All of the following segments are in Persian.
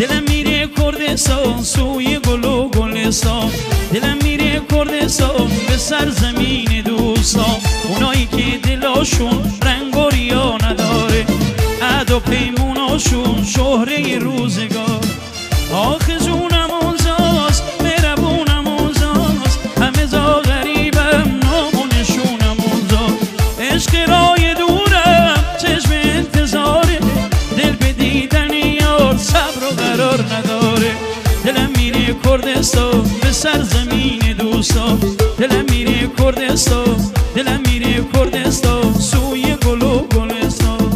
دلم میره کردستان سوی گل و گلستان، دلم میره کردستان به سرزمین دوستان، اونایی که دلاشون رنگ و ریا نداره، عهد و پیموناشون شهره روزگار. آخه جونم اونجاست مهربونم اونجاست، همه جا غریبم نام و نشونم اونجا. عشق رای دورم چشم انتظاره، دل به دیدن یار صبر و قرار نداره. دلم میره کردستان به سرزمین دوستان، دلم میره کردستان، دلم میره کردستان سوی گل و گلستان.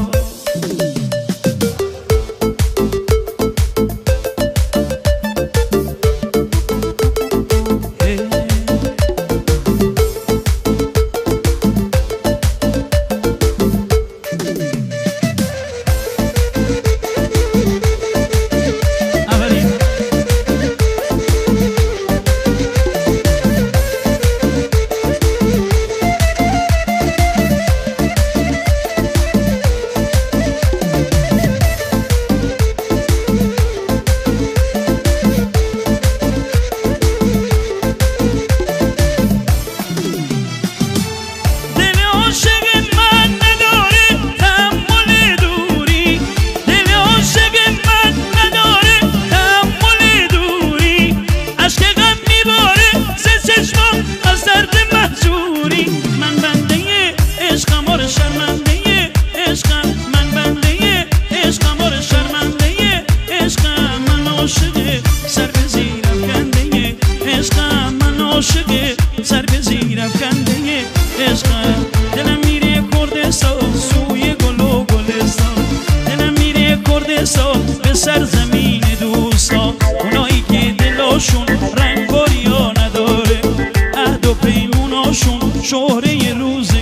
سر به زیرم کنده عشقم، دلم میره کردستان سوی گل و گلستان، دلم میره کردستان به سرزمین دوستان، اونایی که دلاشون رنگ و ریا نداره، عهد و پیموناشون شهره روز